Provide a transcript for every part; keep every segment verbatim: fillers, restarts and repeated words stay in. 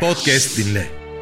Podcast dinle.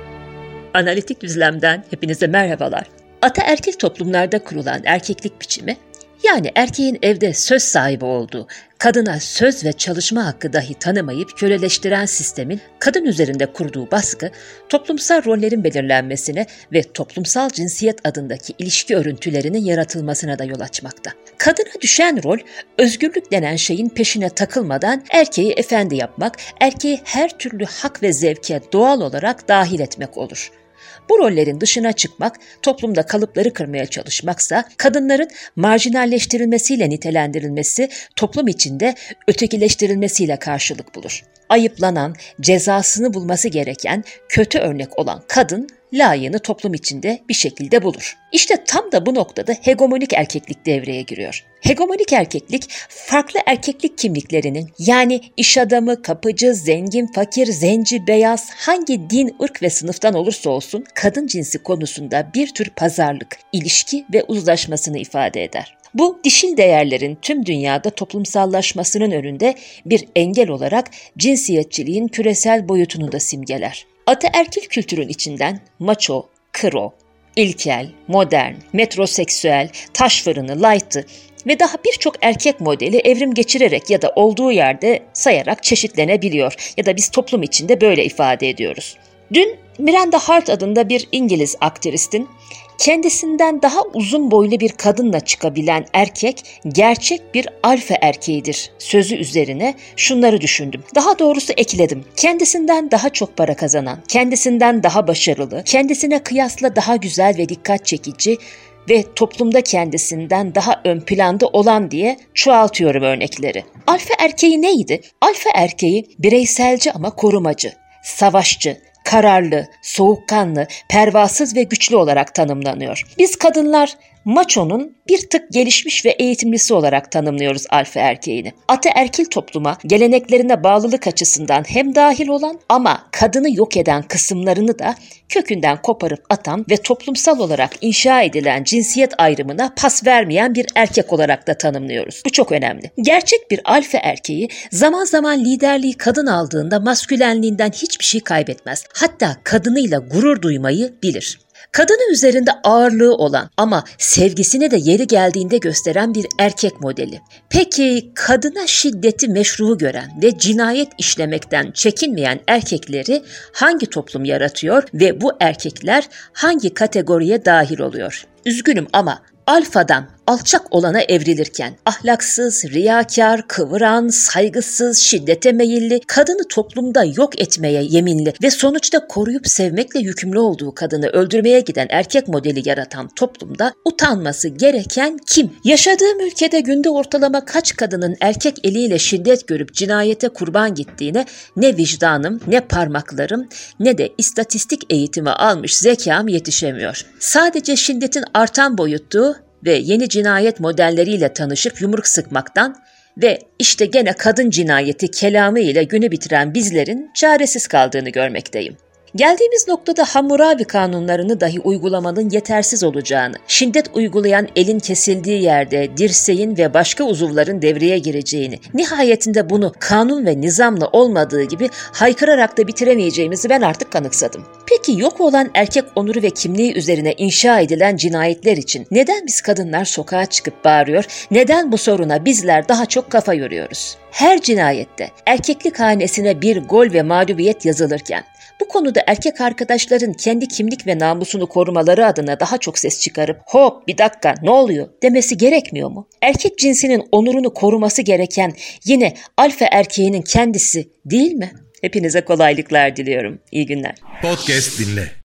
Analitik düzlemden hepinize merhabalar. Ataerkil toplumlarda kurulan erkeklik biçimi, yani erkeğin evde söz sahibi olduğu, kadına söz ve çalışma hakkı dahi tanımayıp köleleştiren sistemin kadın üzerinde kurduğu baskı, toplumsal rollerin belirlenmesine ve toplumsal cinsiyet adındaki ilişki örüntülerinin yaratılmasına da yol açmakta. Kadına düşen rol, özgürlük denen şeyin peşine takılmadan erkeği efendi yapmak, erkeği her türlü hak ve zevke doğal olarak dahil etmek olur. Bu rollerin dışına çıkmak, toplumda kalıpları kırmaya çalışmaksa, kadınların marjinalleştirilmesiyle nitelendirilmesi, toplum içinde ötekileştirilmesiyle karşılık bulur. Ayıplanan, cezasını bulması gereken, kötü örnek olan kadın, layığını toplum içinde bir şekilde bulur. İşte tam da bu noktada hegemonik erkeklik devreye giriyor. Hegemonik erkeklik, farklı erkeklik kimliklerinin, yani iş adamı, kapıcı, zengin, fakir, zenci, beyaz, hangi din, ırk ve sınıftan olursa olsun kadın cinsi konusunda bir tür pazarlık, ilişki ve uzlaşmasını ifade eder. Bu dişil değerlerin tüm dünyada toplumsallaşmasının önünde bir engel olarak cinsiyetçiliğin küresel boyutunu da simgeler. Ataerkil kültürün içinden maço, kro, ilkel, modern, metroseksüel, taş fırını, light'ı ve daha birçok erkek modeli evrim geçirerek ya da olduğu yerde sayarak çeşitlenebiliyor ya da biz toplum içinde böyle ifade ediyoruz. Dün Miranda Hart adında bir İngiliz aktristin kendisinden daha uzun boylu bir kadınla çıkabilen erkek gerçek bir alfa erkeğidir sözü üzerine şunları düşündüm. Daha doğrusu ekledim. Kendisinden daha çok para kazanan, kendisinden daha başarılı, kendisine kıyasla daha güzel ve dikkat çekici ve toplumda kendisinden daha ön planda olan diye çoğaltıyorum örnekleri. Alfa erkeği neydi? Alfa erkeği bireyselci ama korumacı, savaşçı, kararlı, soğukkanlı, pervasız ve güçlü olarak tanımlanıyor. Biz kadınlar maçonun bir tık gelişmiş ve eğitimlisi olarak tanımlıyoruz alfa erkeğini. Ataerkil topluma geleneklerine bağlılık açısından hem dahil olan ama kadını yok eden kısımlarını da kökünden koparıp atan ve toplumsal olarak inşa edilen cinsiyet ayrımına pas vermeyen bir erkek olarak da tanımlıyoruz. Bu çok önemli. Gerçek bir alfa erkeği zaman zaman liderliği kadın aldığında maskülenliğinden hiçbir şey kaybetmez. Hatta kadınıyla gurur duymayı bilir. Kadını üzerinde ağırlığı olan ama sevgisini de yeri geldiğinde gösteren bir erkek modeli. Peki kadına şiddeti meşru gören ve cinayet işlemekten çekinmeyen erkekleri hangi toplum yaratıyor ve bu erkekler hangi kategoriye dahil oluyor? Üzgünüm ama alfadan alçak olana evrilirken ahlaksız, riyakar, kıvıran, saygısız, şiddete meyilli, kadını toplumda yok etmeye yeminli ve sonuçta koruyup sevmekle yükümlü olduğu kadını öldürmeye giden erkek modeli yaratan toplumda utanması gereken kim? Yaşadığım ülkede günde ortalama kaç kadının erkek eliyle şiddet görüp cinayete kurban gittiğine ne vicdanım, ne parmaklarım, ne de istatistik eğitimi almış zekam yetişemiyor. Sadece şiddetin artan boyutu ve yeni cinayet modelleriyle tanışıp yumruk sıkmaktan ve işte gene kadın cinayeti kelamı ile günü bitiren bizlerin çaresiz kaldığını görmekteyim. Geldiğimiz noktada Hammurabi kanunlarını dahi uygulamanın yetersiz olacağını, şiddet uygulayan elin kesildiği yerde dirseğin ve başka uzuvların devreye gireceğini, nihayetinde bunu kanun ve nizamla olmadığı gibi haykırarak da bitiremeyeceğimizi ben artık kanıksadım. Peki yok olan erkek onuru ve kimliği üzerine inşa edilen cinayetler için neden biz kadınlar sokağa çıkıp bağırıyor, neden bu soruna bizler daha çok kafa yoruyoruz? Her cinayette erkeklik hanesine bir gol ve mağlubiyet yazılırken, bu konuda erkek arkadaşların kendi kimlik ve namusunu korumaları adına daha çok ses çıkarıp hop bir dakika ne oluyor demesi gerekmiyor mu? Erkek cinsinin onurunu koruması gereken yine alfa erkeğinin kendisi değil mi? Hepinize kolaylıklar diliyorum. İyi günler. Podcast dinle.